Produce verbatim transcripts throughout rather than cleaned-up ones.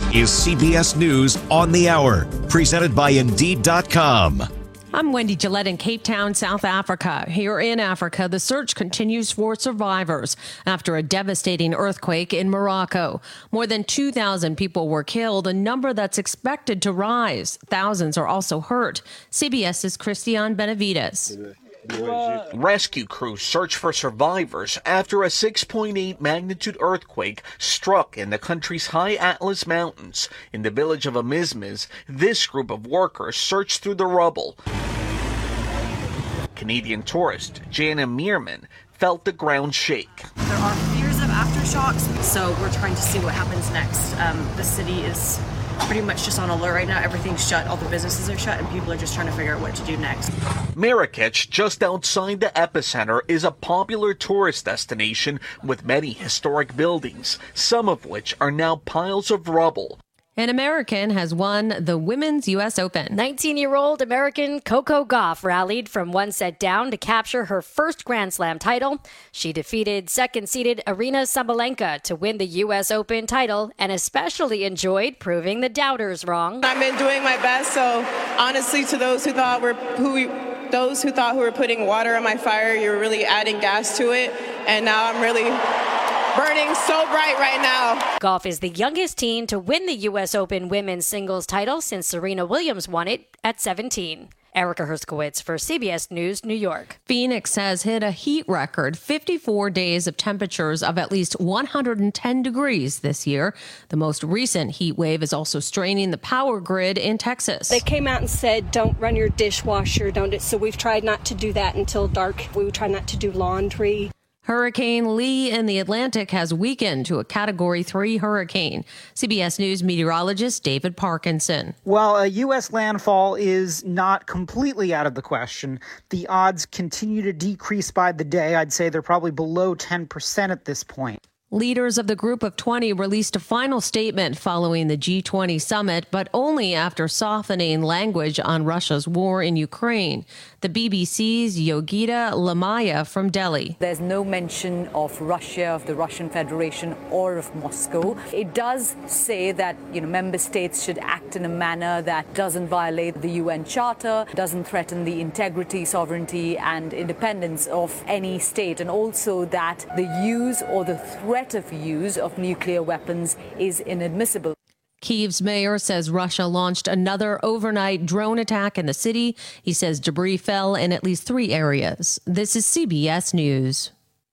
is C B S News on the Hour, presented by Indeed dot com. I'm Wendy Gillette in Cape Town, South Africa. Here in Africa, the search continues for survivors after a devastating earthquake in Morocco. More than two thousand people were killed, a number that's expected to rise. Thousands are also hurt. CBS's Christian Benavides. Rescue crews search for survivors after a six point eight magnitude earthquake struck in the country's high Atlas Mountains. In the village of Amismis, this group of workers searched through the rubble. Canadian tourist Jana Meerman felt the ground shake. There are fears of aftershocks, so we're trying to see what happens next. Um, the city is pretty much just on alert right now. Everything's shut, all the businesses are shut, and people are just trying to figure out what to do next. Marrakech, just outside the epicenter, is a popular tourist destination with many historic buildings, some of which are now piles of rubble. An American has won the Women's U S Open. nineteen-year-old American Coco Gauff rallied from one set down to capture her first Grand Slam title. She defeated second-seeded Aryna Sabalenka to win the U S Open title and especially enjoyed proving the doubters wrong. I've been doing my best, so honestly, to those who thought we're who we, those who thought who were putting water on my fire, you're really adding gas to it, and now I'm really burning so bright right now. Gauff is the youngest teen to win the U S Open women's singles title since Serena Williams won it at seventeen. Erica Herskowitz for C B S News, New York. Phoenix has hit a heat record, fifty-four days of temperatures of at least one hundred ten degrees this year. The most recent heat wave is also straining the power grid in Texas. They came out and said, don't run your dishwasher, don't it? So we've tried not to do that until dark. We try not to do laundry. Hurricane Lee in the Atlantic has weakened to a Category three hurricane. C B S News meteorologist David Parkinson. While a U S landfall is not completely out of the question, the odds continue to decrease by the day. I'd say they're probably below ten percent at this point. Leaders of the Group of twenty released a final statement following the G twenty summit, but only after softening language on Russia's war in Ukraine. The B B C's Yogita Lamaya from Delhi. There's no mention of Russia, of the Russian Federation, or of Moscow. It does say that, you know, member states should act in a manner that doesn't violate the U N Charter, doesn't threaten the integrity, sovereignty, and independence of any state, and also that the use or the threat of use of nuclear weapons is inadmissible. Kyiv's mayor says Russia launched another overnight drone attack in the city. He says debris fell in at least three areas. This is C B S News.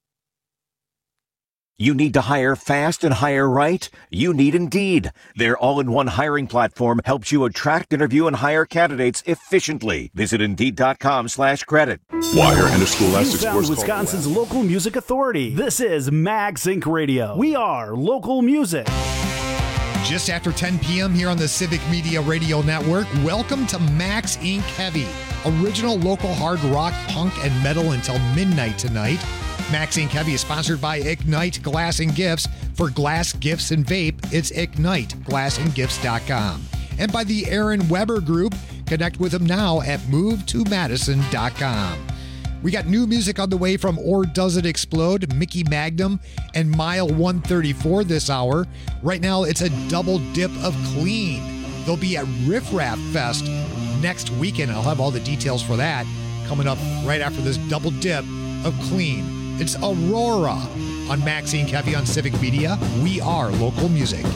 You need to hire fast and hire right? You need Indeed. Their all-in-one hiring platform helps you attract, interview, and hire candidates efficiently. Visit Indeed.com slash credit. Wire and a Scholastic You found Sports Wisconsin's local music authority. This is Max Inc Radio. We are local music. Just after ten p.m. here on the Civic Media Radio Network, welcome to Max Incorporated. Heavy. Original local hard rock, punk, and metal until midnight tonight. Max Incorporated. Heavy is sponsored by Ignite Glass and Gifts. For glass, gifts, and vape, it's ignite glass and gifts dot com. And by the Aaron Weber Group. Connect with them now at move to madison dot com. We got new music on the way from Or Does It Explode, Mickey Magnum, and Mile one thirty-four this hour. Right now, it's a double dip of Clean. They'll be at Riff Raff Fest next weekend. I'll have all the details for that coming up right after this double dip of Clean. It's Aurora on Maxine Kevy on Civic Media. We are local music.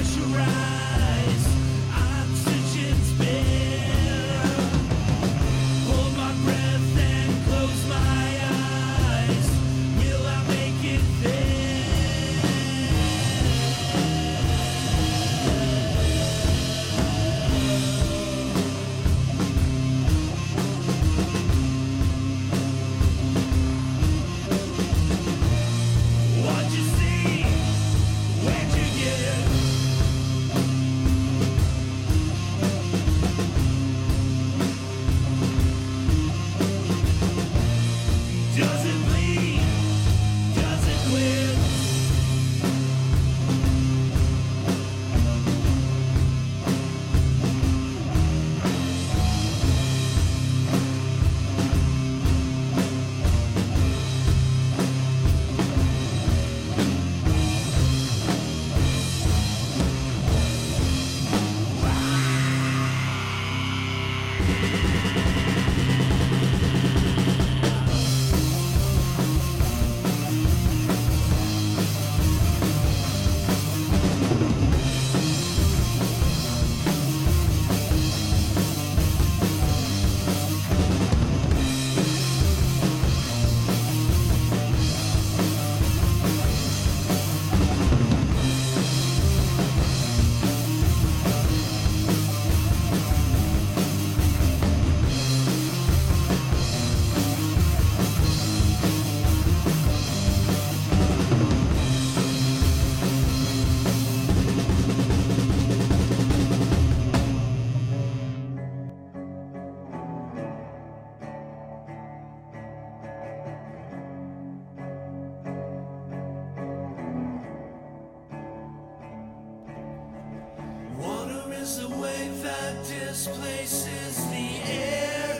is a wave that displaces the air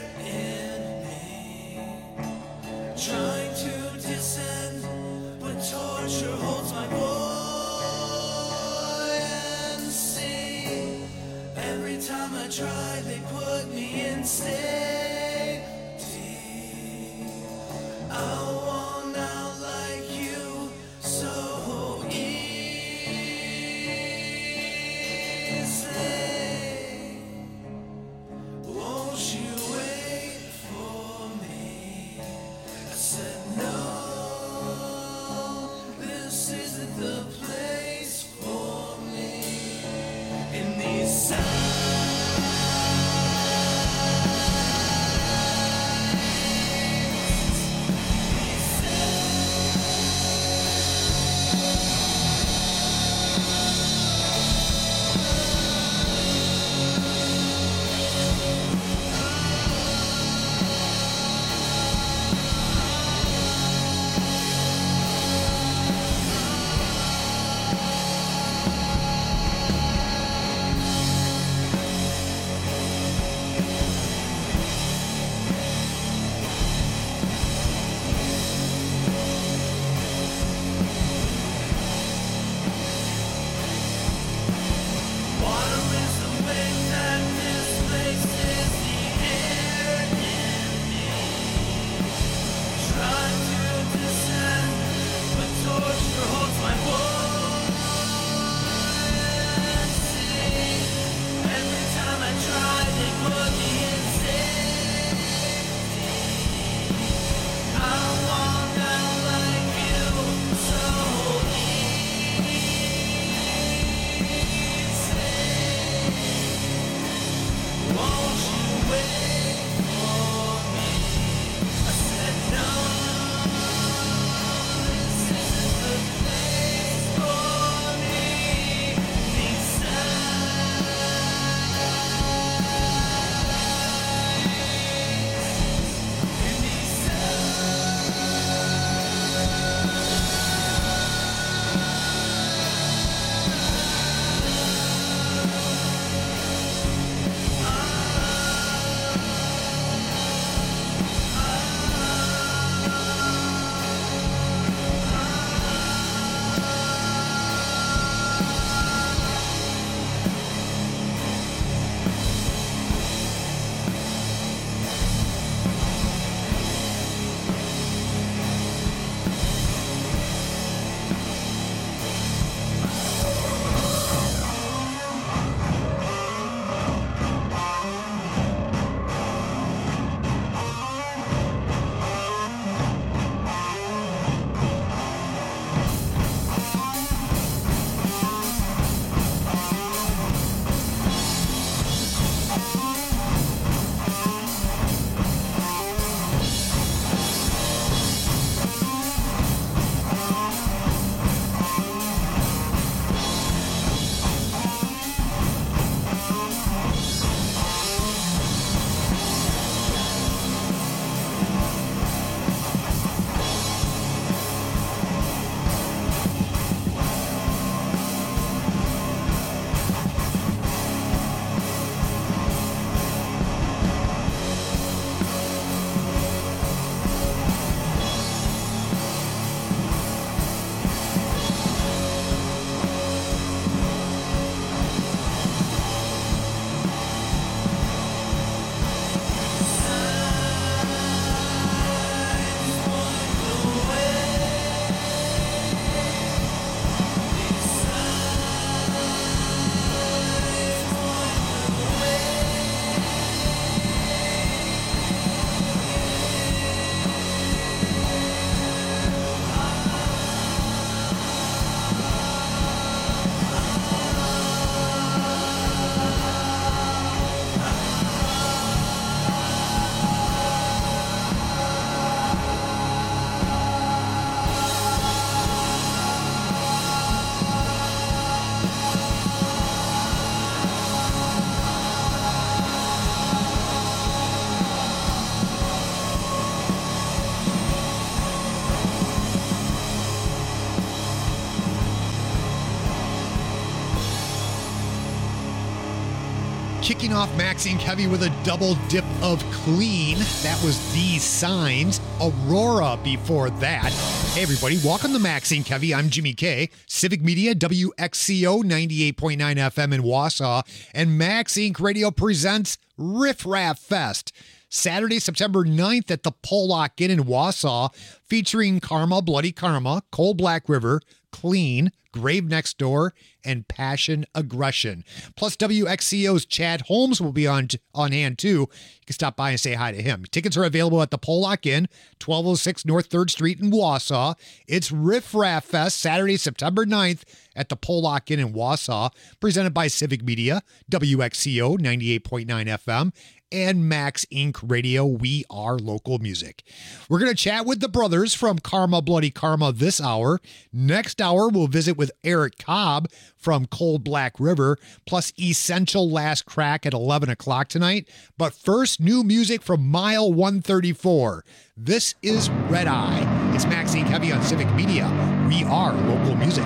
in me. Trying to descend, but torture holds my buoyancy. Every time I try, they put me in safety. I want out like you, so easily. Won't you wait for me? I said no, this isn't the place for me. In these signs Kicking off Max Inc Heavy with a double dip of Clean. That was The Signs. Aurora before that. Hey everybody, welcome to Max Inc Heavy. I'm Jimmy K. Civic Media, W X C O ninety-eight point nine F M in Wausau. And Max Inc Radio presents Riff Raff Fest. Saturday, September ninth at the Pollock Inn in Wausau, featuring Karma, Bloody Karma, Cold Black River, Clean, Grave Next Door, and Passion Aggression. Plus, W X C O's Chad Holmes will be on on hand too. You can stop by and say hi to him. Tickets are available at the Pollock Inn, twelve oh six North third Street in Wausau. It's Riff Raff Fest, Saturday, September ninth at the Pollock Inn in Wausau, presented by Civic Media, W X C O ninety-eight point nine F M, and Max Inc Radio. We are local music. We're going to chat with the brothers from Karma, Bloody Karma this hour. Next hour, we'll visit with Eric Cobb from Cold Black River, plus Essential Last Crack at eleven o'clock tonight. But first, new music from Mile one thirty-four. This is Red Eye. It's Max Inc Heavy on Civic Media. We are local music.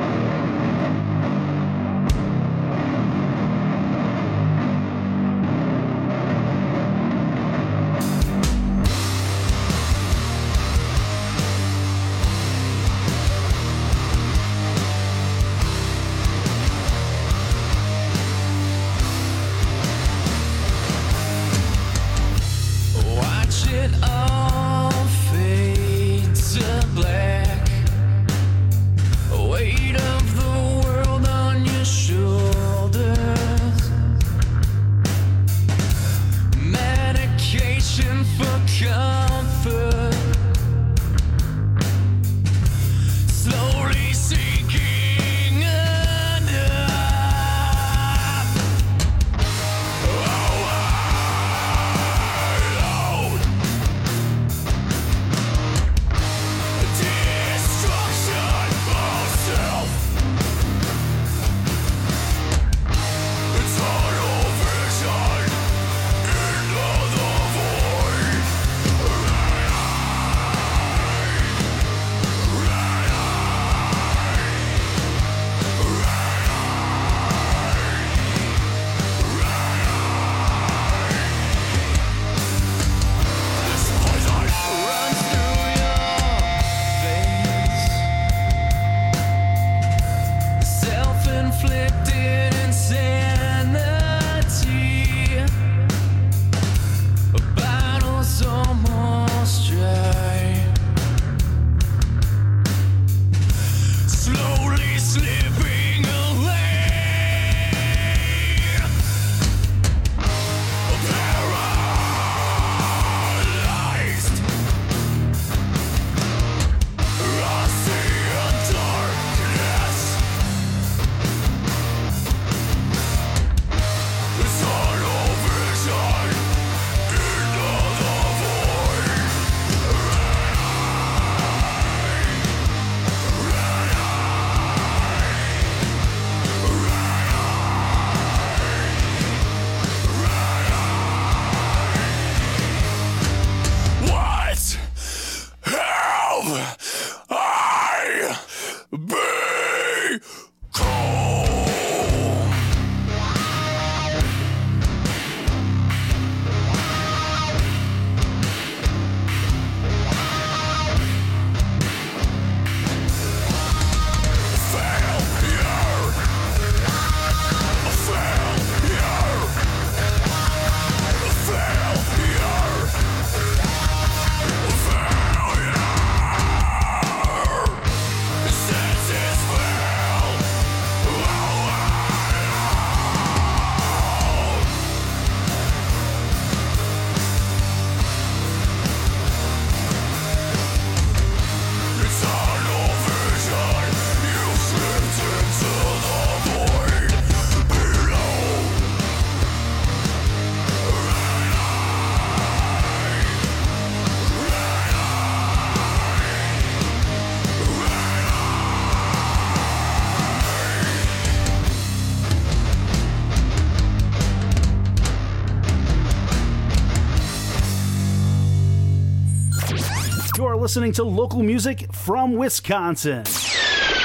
You're listening to local music from Wisconsin.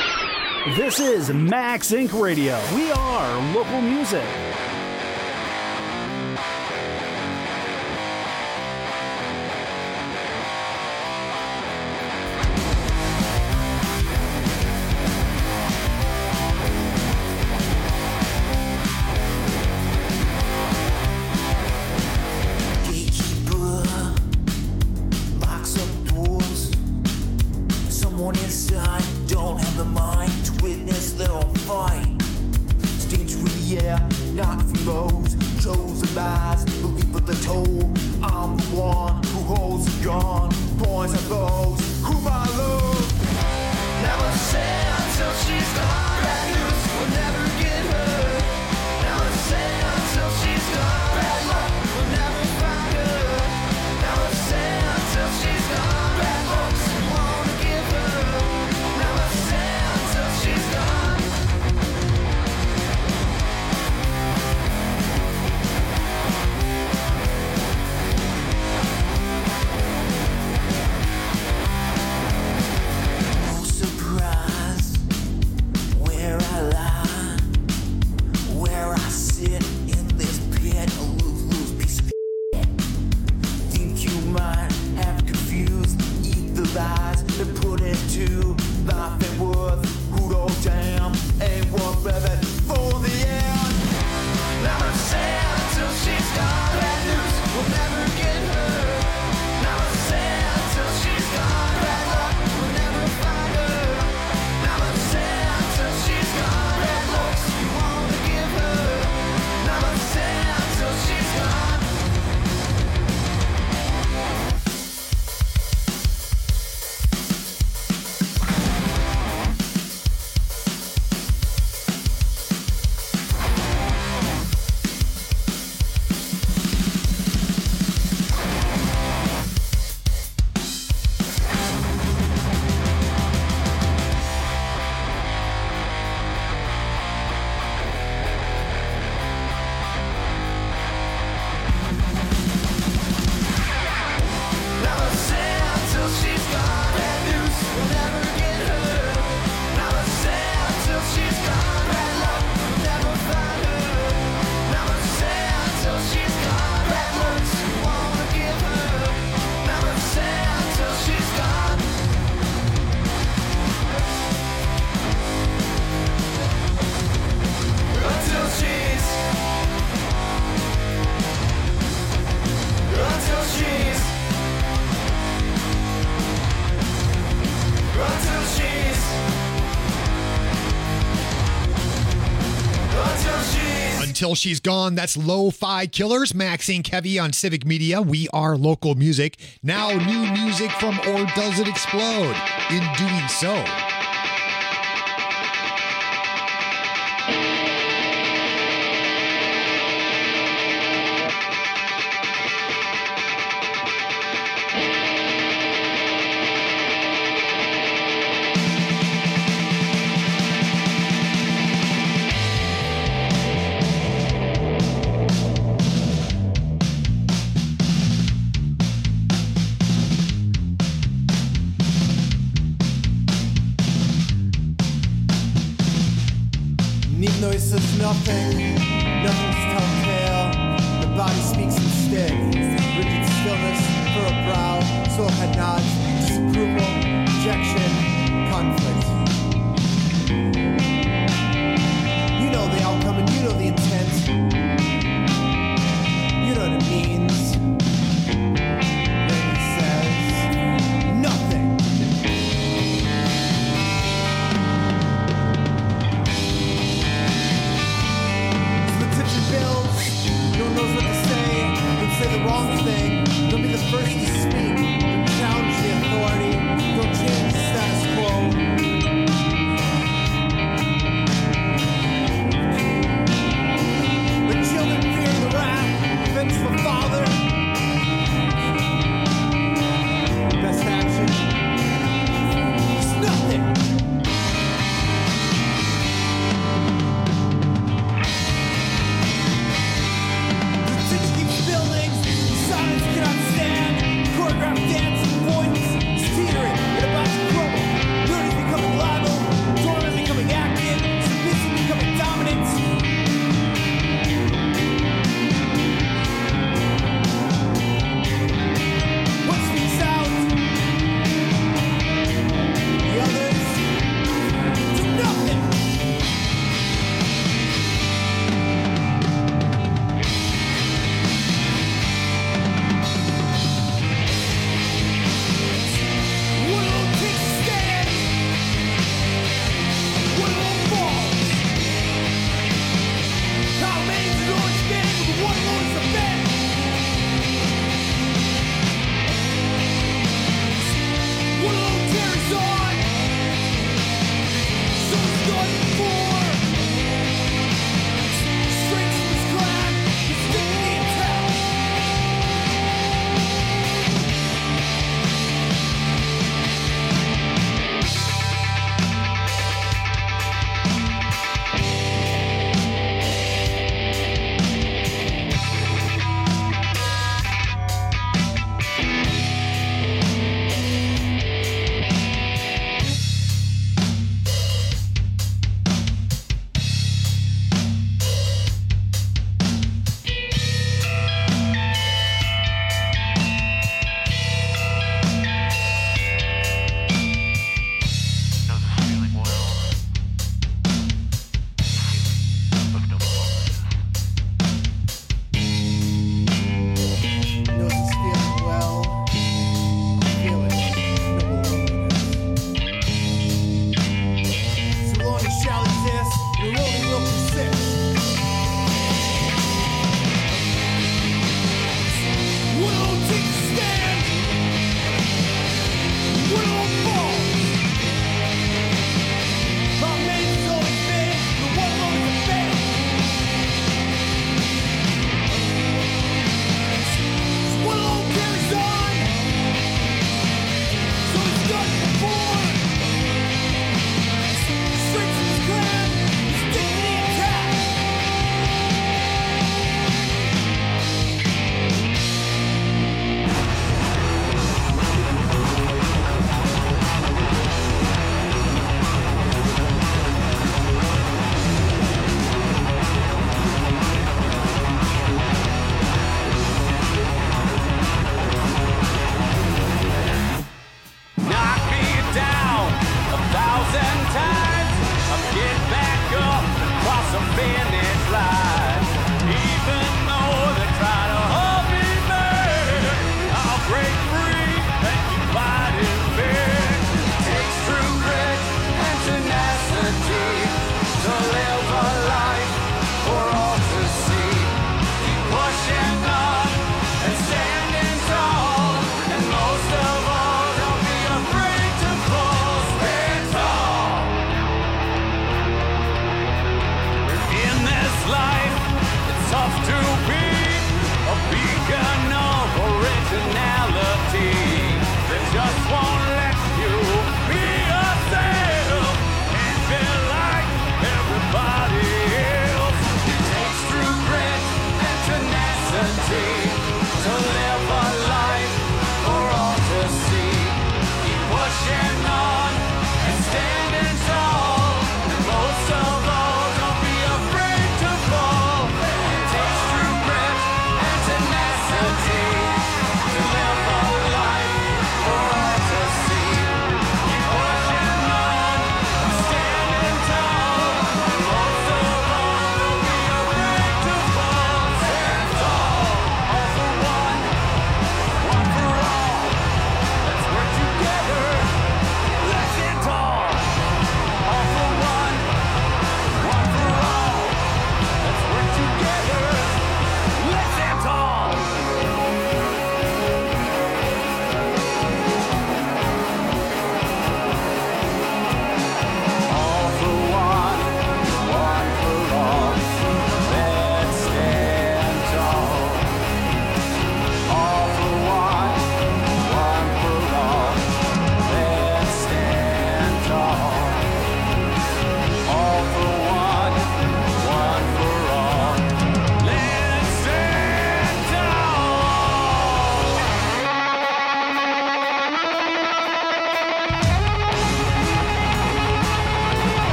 This is Max Inc Radio. We are local music. Until She's Gone. That's Lo-Fi Killers. Maxine Kevy on Civic Media. We are local music. Now new music from Or Does It Explode? In doing so, noise says nothing, nothing's telltale. The body speaks instead. Rigid stillness for a brow, soul head nods, disapproval, rejection, conflict. You know the outcome and you know the intent. You know what it means. Then he says, nothing. Bills, no one knows what to say, don't say the wrong thing, don't be the first to speak, don't challenge the authority, don't change the status quo.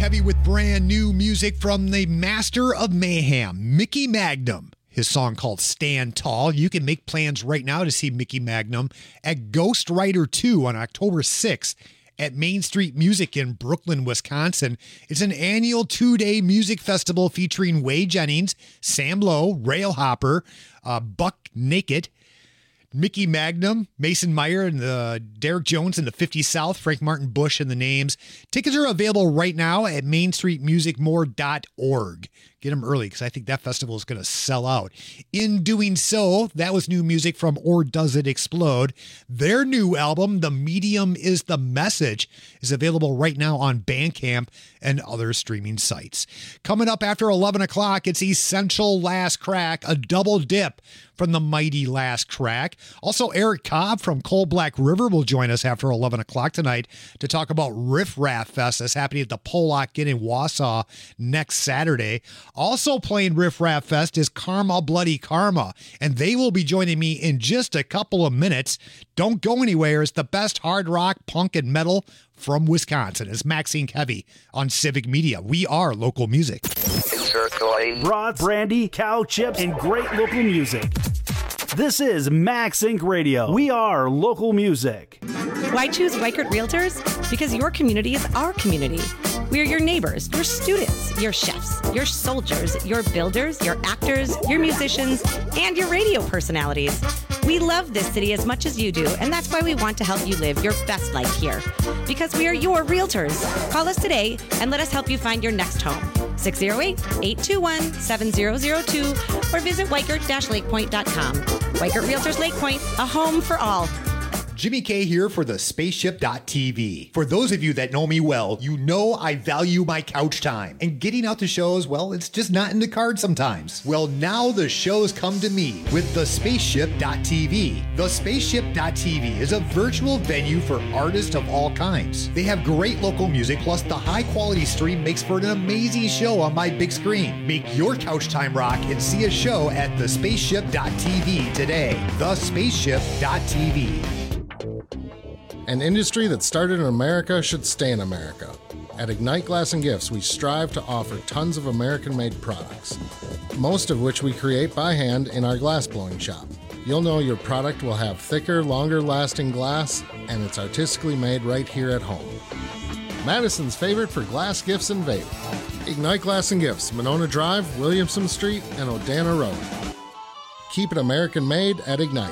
Heavy with brand new music from the master of mayhem, Mickey Magnum. His song called Stand Tall. You can make plans right now to see Mickey Magnum at Ghost Rider two on October sixth at Main Street Music in Brooklyn, Wisconsin. It's an annual two-day music festival featuring Wade Jennings, Sam Lowe, Railhopper, uh, Buck Naked, Mickey Magnum, Mason Meyer, and the Derek Jones and the fifty South, Frank Martin Bush and the Names. Tickets are available right now at main street music more dot org. Get them early because I think that festival is going to sell out. In doing so, that was new music from Or Does It Explode. Their new album, The Medium is the Message, is available right now on Bandcamp and other streaming sites. Coming up after eleven o'clock, it's Essential Last Crack, a double dip from the mighty Last Crack. Also, Eric Cobb from Cold Black River will join us after eleven o'clock tonight to talk about Riff Raff Fest that's happening at the Pollock Inn in Wausau next Saturday. Also playing Riff Raff Fest is Karma Bloody Karma, and they will be joining me in just a couple of minutes. Don't go anywhere. It's the best hard rock, punk, and metal from Wisconsin. It's Maxine Heavy on Civic Media. We are local music. Brats, brandy, cow chips, and great local music. This is Max Inc Radio. We are local music. Why choose Weichert Realtors? Because your community is our community. We are your neighbors, your students, your chefs, your soldiers, your builders, your actors, your musicians, and your radio personalities. We love this city as much as you do, and that's why we want to help you live your best life here. Because we are your realtors. Call us today and let us help you find your next home. six oh eight, eight two one, seven oh oh two or visit weichert dash lake point dot com. Weichert Realtors Lake Point, a home for all. Jimmy K here for the spaceship dot t v. For those of you that know me well, you know I value my couch time. And getting out to shows, well, it's just not in the cards sometimes. Well, now the shows come to me with the spaceship dot t v. The spaceship dot t v is a virtual venue for artists of all kinds. They have great local music, plus the high quality stream makes for an amazing show on my big screen. Make your couch time rock and see a show at the spaceship dot t v today. the spaceship dot t v. An industry that started in America should stay in America. At Ignite Glass and Gifts, we strive to offer tons of American-made products, most of which we create by hand in our glass blowing shop. You'll know your product will have thicker, longer-lasting glass, and it's artistically made right here at home. Madison's favorite for glass gifts and vape. Ignite Glass and Gifts, Monona Drive, Williamson Street, and Odana Road. Keep it American-made at Ignite.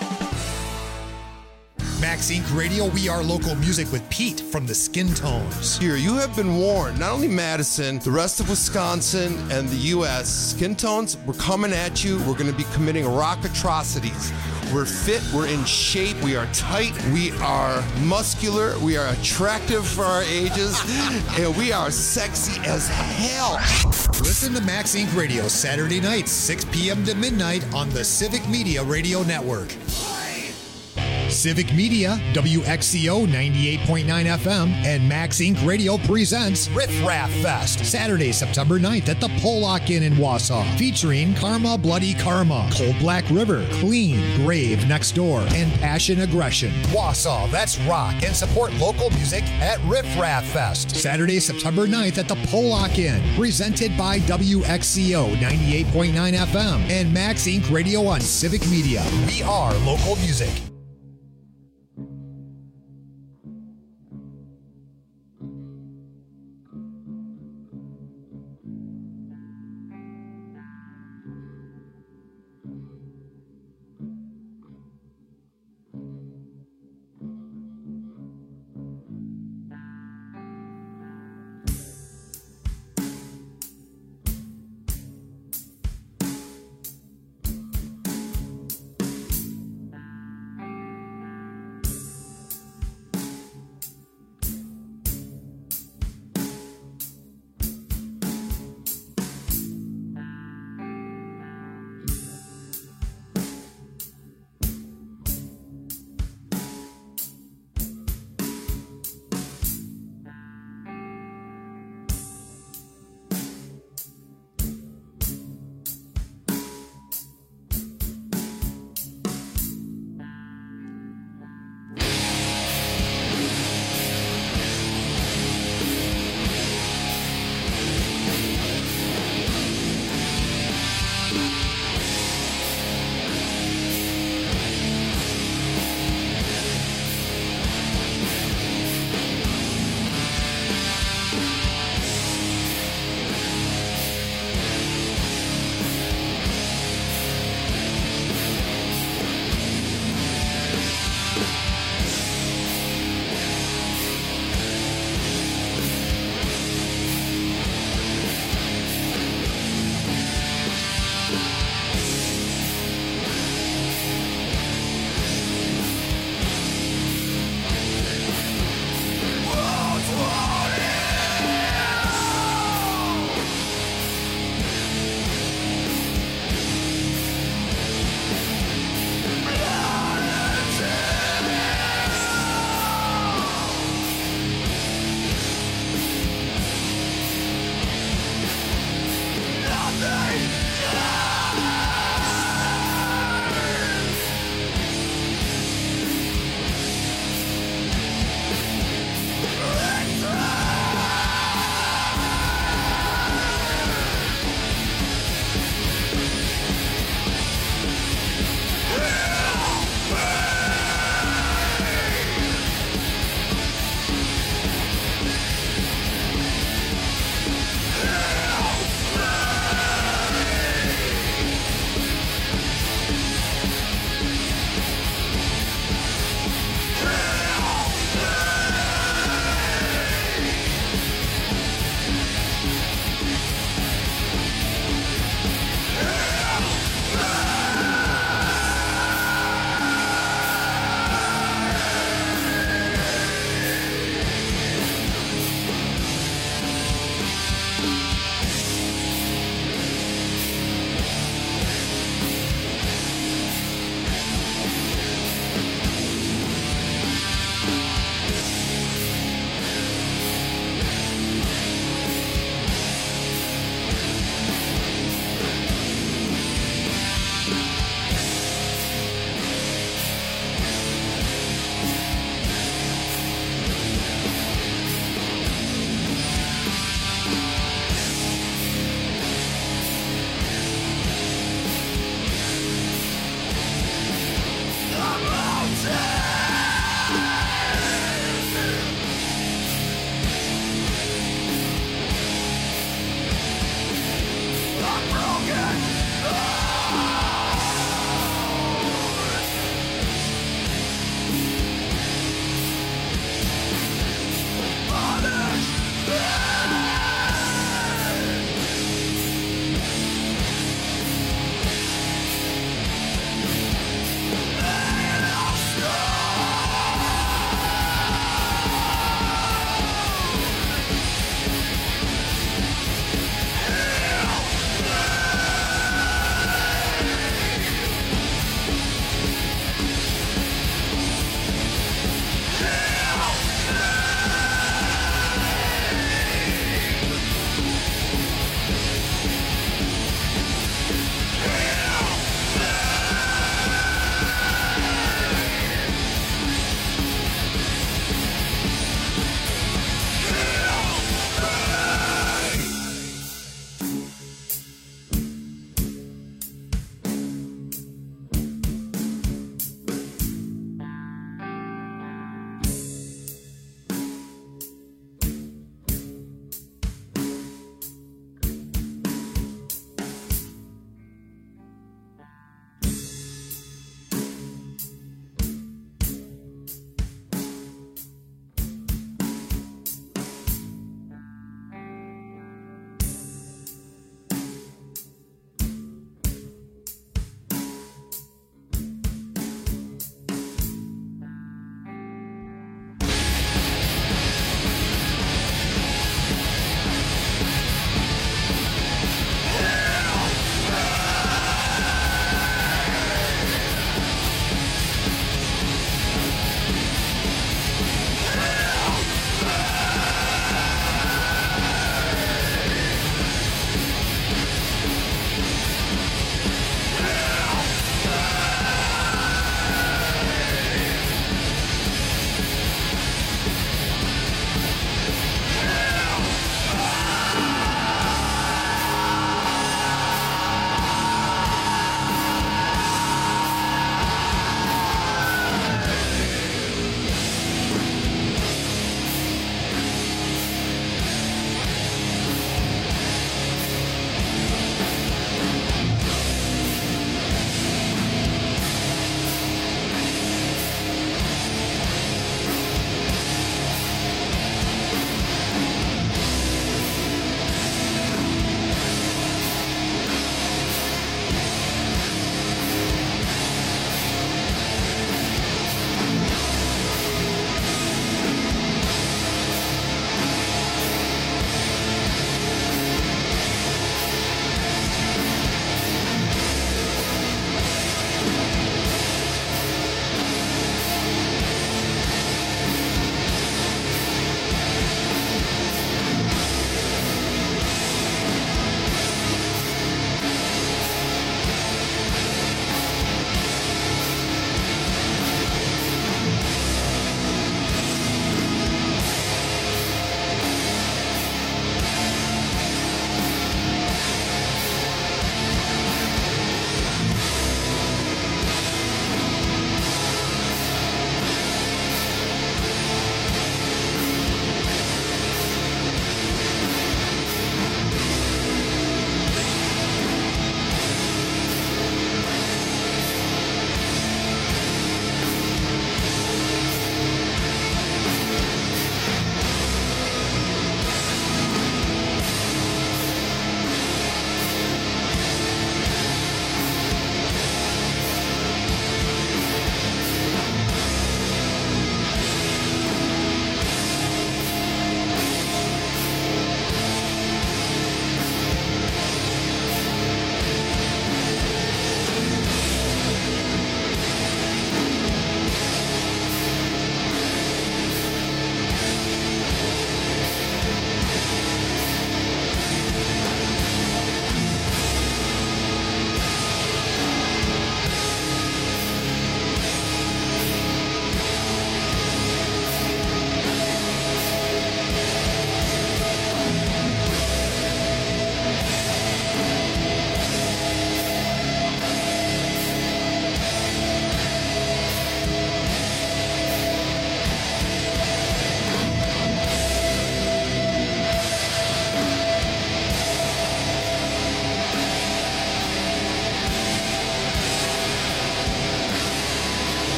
Max Inc Radio, we are local music with Pete from the Skin Tones. Here, you have been warned. Not only Madison, the rest of Wisconsin and the U S Skin Tones, we're coming at you. We're going to be committing rock atrocities. We're fit, we're in shape, we are tight, we are muscular, we are attractive for our ages, and we are sexy as hell. Listen to Max Inc Radio Saturday nights, six p.m. to midnight on the Civic Media Radio Network. Civic Media, W X C O ninety-eight point nine F M, and Max Inc Radio presents Riff Raff Fest, Saturday, September ninth at the Pollock Inn in Wausau, featuring Karma Bloody Karma, Cold Black River, Clean, Grave Next Door, and Passion Aggression. Wausau, that's rock, and support local music at Riff Raff Fest, Saturday, September ninth at the Pollock Inn, presented by W X C O ninety-eight point nine F M and Max Inc Radio on Civic Media. We are local music.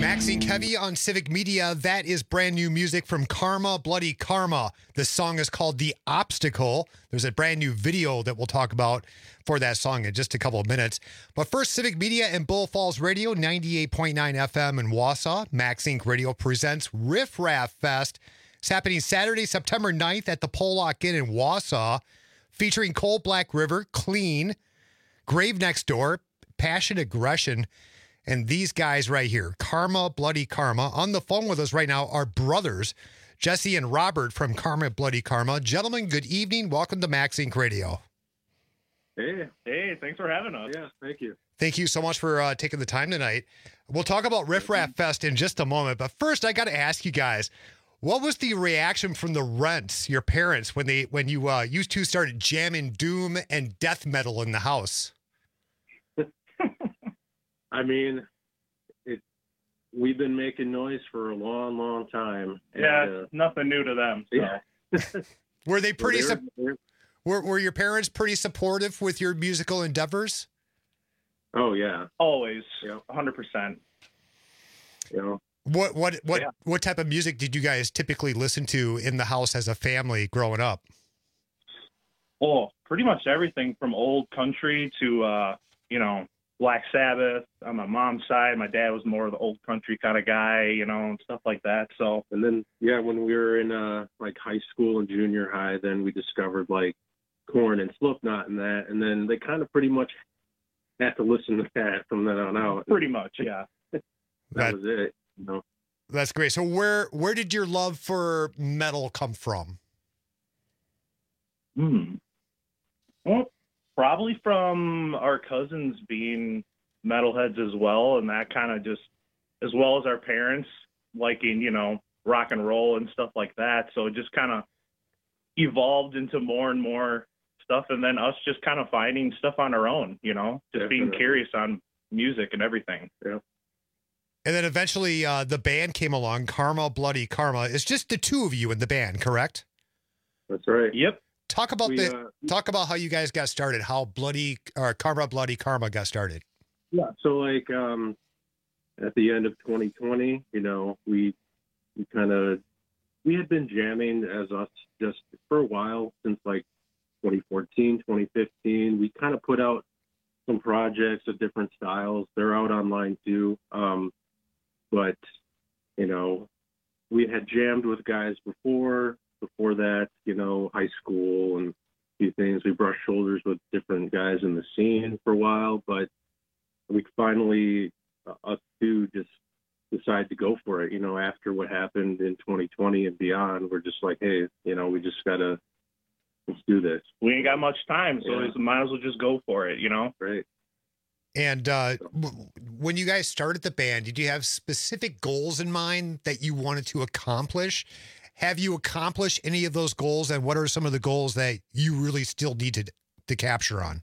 Maxine Kevy on Civic Media. That is brand new music from Karma, Bloody Karma. The song is called The Obstacle. There's a brand new video that we'll talk about for that song in just a couple of minutes. But first, Civic Media and Bull Falls Radio, ninety-eight point nine F M in Wausau. Max Inc Radio presents Riff Raff Fest. It's happening Saturday, September ninth at the Pollock Inn in Wausau, featuring Cold Black River, Clean, Grave Next Door, Passion Aggression, and these guys right here, Karma, Bloody Karma. On the phone with us right now are brothers, Jesse and Robert from Karma, Bloody Karma. Gentlemen, good evening. Welcome to Max Inc Radio. Hey. Hey, thanks for having us. Yeah, thank you. Thank you so much for uh, taking the time tonight. We'll talk about Riff Raff Fest in just a moment, but first I got to ask you guys, what was the reaction from the Rents, your parents, when they when you uh, you two started jamming doom and death metal in the house? I mean, it. We've been making noise for a long, long time. Yeah, and, uh, it's nothing new to them. So. Yeah. Were they pretty? Well, Su- they're- were Were your parents pretty supportive with your musical endeavors? Oh yeah, always. Yeah, one hundred percent. You know, What what what Yeah. what type of music did you guys typically listen to in the house as a family growing up? Oh, pretty much everything from old country to, uh, you know, Black Sabbath. On my mom's side, my dad was more of the old country kind of guy, you know, and stuff like that. So, and then yeah, when we were in uh like high school and junior high, then we discovered like Korn and Slipknot and that, and then they kind of pretty much had to listen to that from then on out. pretty much, yeah. That, That- was it. You know. That's great. So where where did your love for metal come from? Hmm. Well, probably from our cousins being metalheads as well, and that kind of just, as well as our parents liking, you know, rock and roll and stuff like that. So it just kind of evolved into more and more stuff, and then us just kind of finding stuff on our own, you know, just being Definitely. curious on music and everything. Yeah. And then eventually uh, the band came along, Karma, Bloody Karma. It's just the two of you in the band, correct? That's right. Yep. Talk about We, the uh, talk about how you guys got started, how Bloody or Karma, Bloody Karma got started. Yeah. So like um, at the end of twenty twenty, you know, we we kind of we had been jamming as us just for a while since like twenty fourteen, twenty fifteen. We kind of put out some projects of different styles. They're out online too. Um, but you know, we had jammed with guys before. Before that, you know, high school and a few things. We brushed shoulders with different guys in the scene for a while, but we finally, uh, us two, just decided to go for it. You know, after what happened in twenty twenty and beyond, we're just like, hey, you know, we just gotta let's do this. We ain't got much time, so Yeah. we might as well just go for it, you know? Right. And uh, w- when you guys started the band, did you have specific goals in mind that you wanted to accomplish? Have you accomplished any of those goals, and what are some of the goals that you really still need to, to capture on?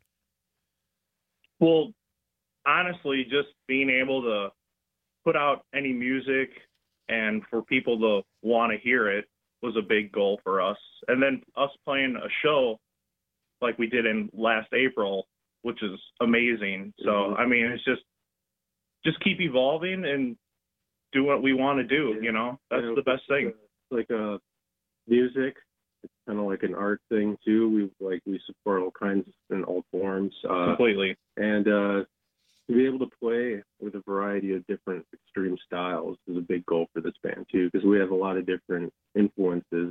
Well, honestly, just being able to put out any music and for people to want to hear it was a big goal for us. And then us playing a show like we did in last April, which is amazing. So, Mhm. I mean, it's just, just keep evolving and do what we want to do, you know? That's Yeah, the best it's, thing. uh, Like uh, music, it's kind of like an art thing too. We like we support all kinds in all forms. Uh, Completely. And uh, to be able to play with a variety of different extreme styles is a big goal for this band too, because we have a lot of different influences.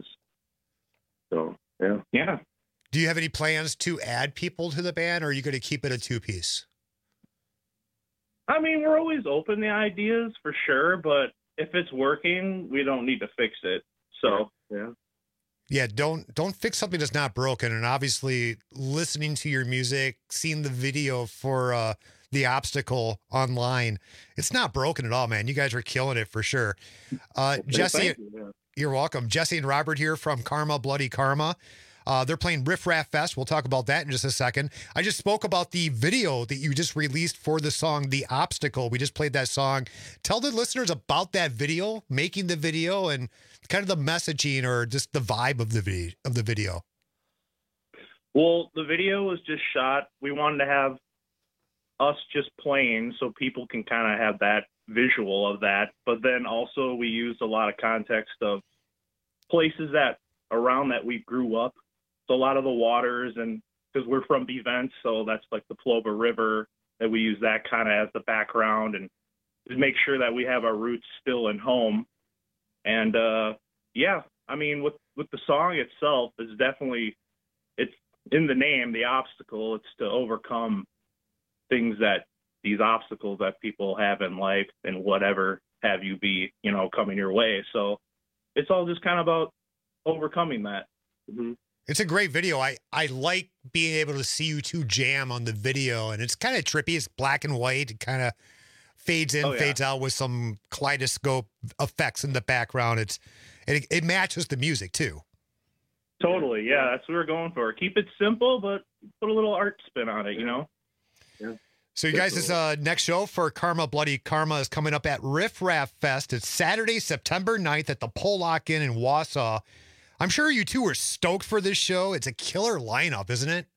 So yeah, yeah. Do you have any plans to add people to the band, or are you going to keep it a two-piece? I mean, we're always open to ideas for sure, but if it's working, we don't need to fix it. So yeah. Yeah, don't don't fix something that's not broken. And obviously, listening to your music, seeing the video for uh, The Obstacle online, it's not broken at all, man. You guys are killing it for sure. Uh, Jesse, thank you, yeah. You're welcome. Jesse and Robert here from Karma, Bloody Karma. Uh, they're playing Riff Raff Fest. We'll talk about that in just a second. I just spoke about the video that you just released for the song The Obstacle. We just played that song. Tell the listeners about that video, making the video, and kind of the messaging or just the vibe of the video. Of the video. Well, the video was just shot. We wanted to have us just playing so people can kind of have that visual of that. But then also we used a lot of context of places that around that we grew up. So a lot of the waters, and because we're from Bevent, so that's like the Plover River, that we use that kind of as the background and to make sure that we have our roots still in home. And uh, yeah, I mean, with, with the song itself, it's definitely, it's in the name, the obstacle. It's to overcome things that, these obstacles that people have in life and whatever have you be, you know, coming your way. So it's all just kind of about overcoming that. Mm-hmm. It's a great video. I, I like being able to see you two jam on the video, and it's kind of trippy. It's black and white. It kind of fades in, oh, yeah. fades out with some kaleidoscope effects in the background. It's it, it matches the music too. Totally, yeah. That's what we're going for. Keep it simple, but put a little art spin on it, you know? Yeah. So you guys, this uh, next show for Karma Bloody Karma is coming up at Riff Raff Fest. It's Saturday, September ninth at the Pollock Inn in Wausau. I'm sure you two are stoked for this show. It's a killer lineup, isn't it?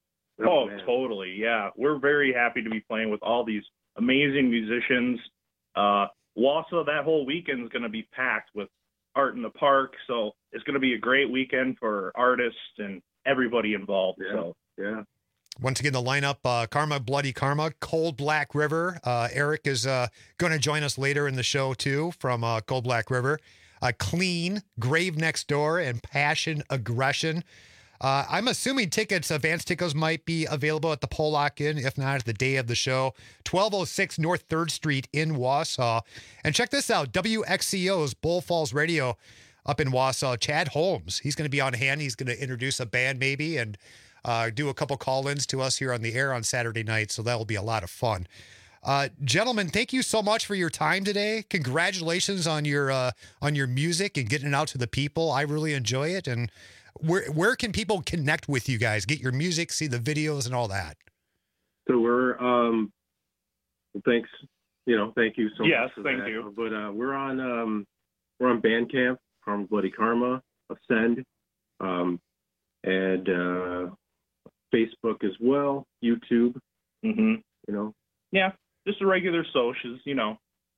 Oh, oh totally. Yeah. We're very happy to be playing with all these amazing musicians. Uh, Wausau, that whole weekend is going to be packed with Art in the Park. So it's going to be a great weekend for artists and everybody involved. Yeah. So, yeah. Once again, the lineup, uh, Karma Bloody Karma, Cold Black River. Uh, Eric is uh, going to join us later in the show, too, from uh, Cold Black River. Uh, Clean, Grave Next Door, and Passion Aggression. Uh, I'm assuming tickets, advance tickets might be available at the Pollock Inn, if not at the day of the show. twelve oh six North third Street in Wausau. And check this out, W X C O's Bull Falls Radio up in Wausau. Chad Holmes, he's going to be on hand. He's going to introduce a band maybe and uh, do a couple call-ins to us here on the air on Saturday night, so that will be a lot of fun. Uh, gentlemen, thank you so much for your time today. Congratulations on your uh, on your music and getting it out to the people. I really enjoy it. And where where can people connect with you guys? Get your music, see the videos, and all that. So we're um, thanks, you know, thank you so yes, much. Yes, thank that. you. But uh, we're on um, we're on Bandcamp, Karma Bloody Karma, Ascend, um, and uh, Facebook as well, YouTube. Mm-hmm. You know. Yeah. Just the regular socials, you know.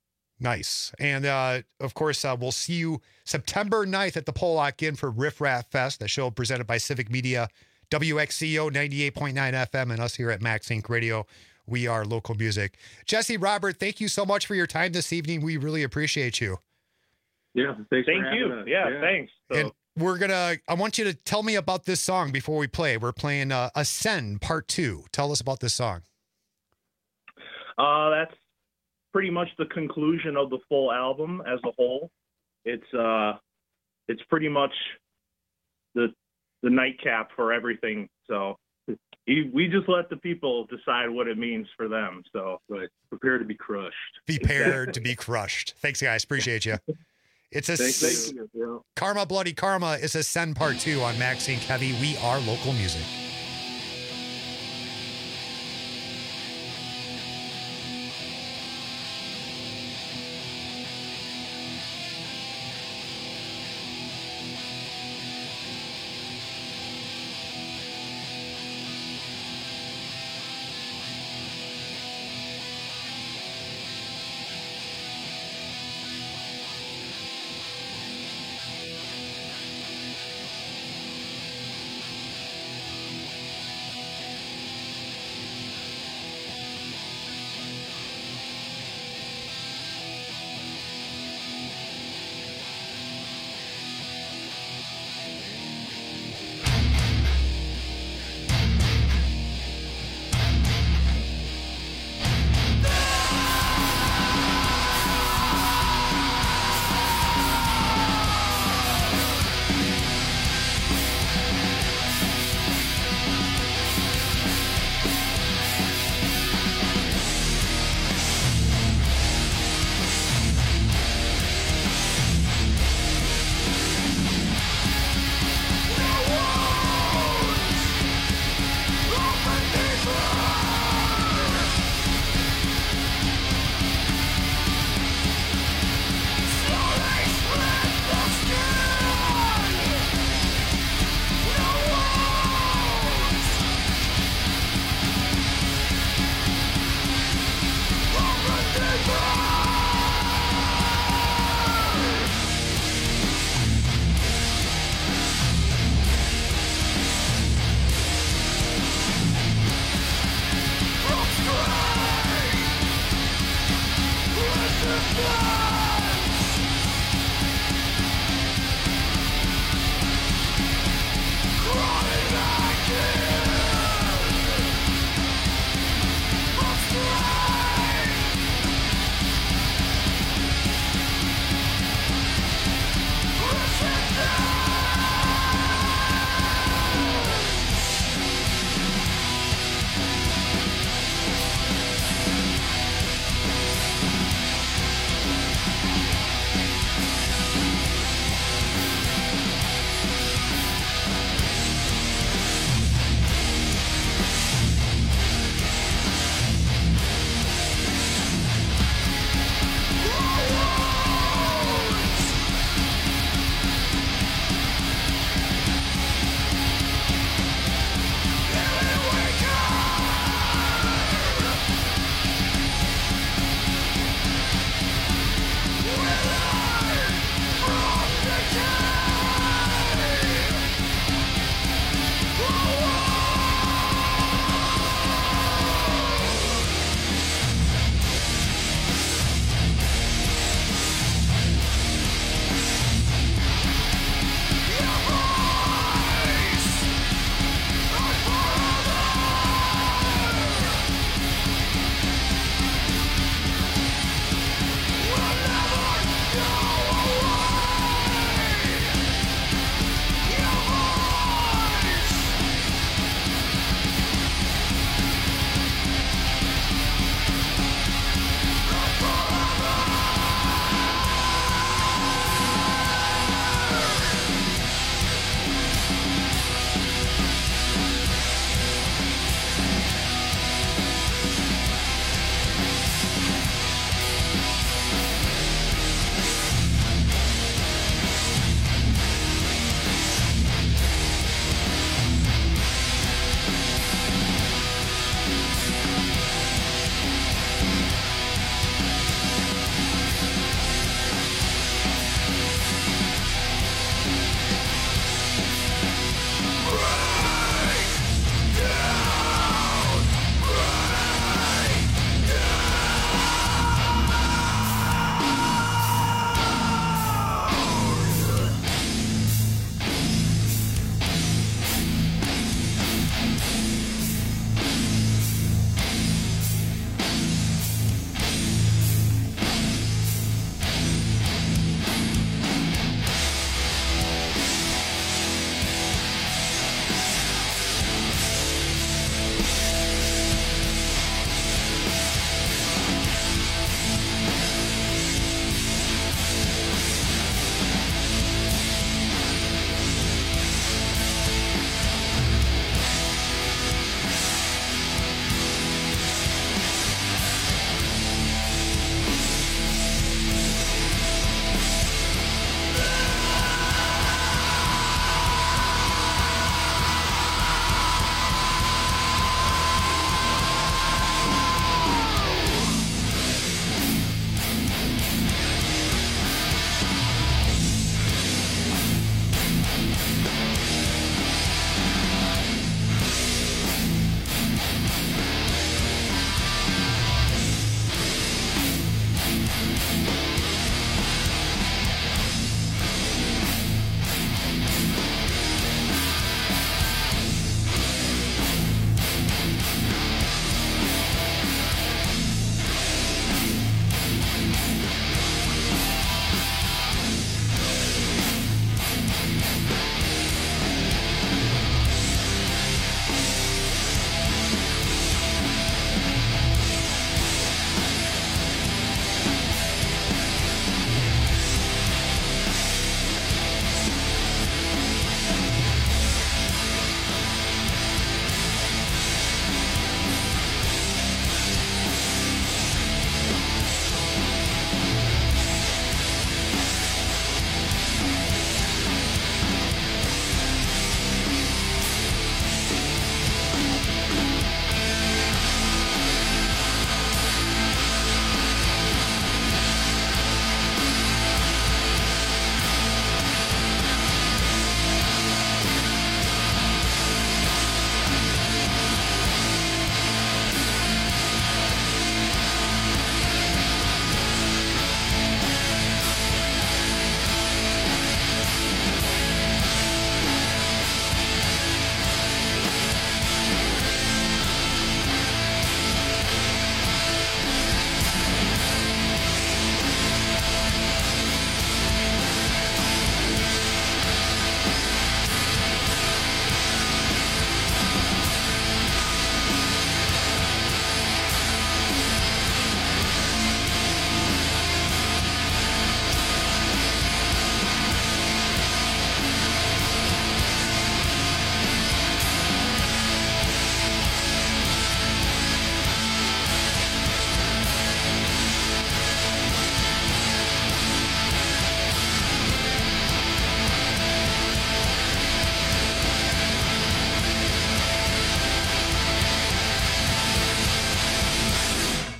Nice. And, uh, of course, uh, we'll see you September ninth at the Pollock Inn for Riff Raff Fest, the show presented by Civic Media, W X C O ninety-eight point nine F M, and us here at Max Inc Radio. We are local music. Jesse, Robert, thank you so much for your time this evening. We really appreciate you. Yeah, thanks Thank for you. having us. Yeah, yeah, thanks. So. And we're going to, I want you to tell me about this song before we play. We're playing uh, Ascend Part two. Tell us about this song. Uh, that's pretty much the conclusion of the full album as a whole. It's uh, it's pretty much the the nightcap for everything. So we just let the people decide what it means for them. So right, prepare to be crushed. Prepare to be crushed. Thanks, guys. Appreciate you. It's a Thank, thank you. Yeah. Karma Bloody Karma is Ascend Part two on Max Inc Heavy. We are local music.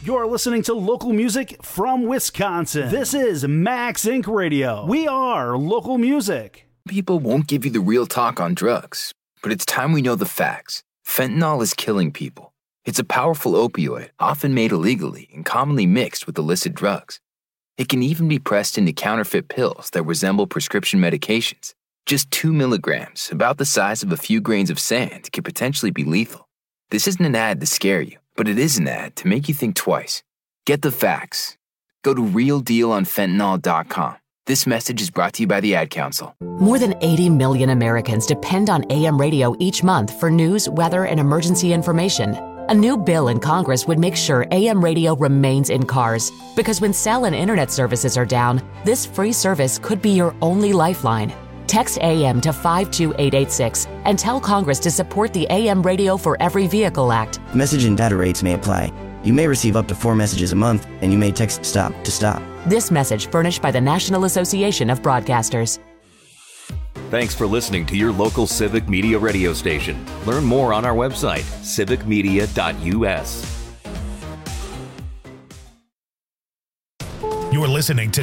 You're listening to local music from Wisconsin. This is Max Incorporated. Radio. We are local music. People won't give you the real talk on drugs, but it's time we know the facts. Fentanyl is killing people. It's a powerful opioid, often made illegally and commonly mixed with illicit drugs. It can even be pressed into counterfeit pills that resemble prescription medications. Just two milligrams, about the size of a few grains of sand, can potentially be lethal. This isn't an ad to scare you, but it is an ad to make you think twice. Get the facts. Go to real deal on fentanyl dot com. This message is brought to you by the Ad Council. More than eighty million Americans depend on A M radio each month for news, weather, and emergency information. A new bill in Congress would make sure A M radio remains in cars. Because when cell and internet services are down, this free service could be your only lifeline. Text A M to five two eight eight six and tell Congress to support the A M Radio for Every Vehicle Act. Message and data rates may apply. You may receive up to four messages a month, and you may text STOP to stop. This message furnished by the National Association of Broadcasters. Thanks for listening to your local Civic Media radio station. Learn more on our website, civic media dot u s. You're listening to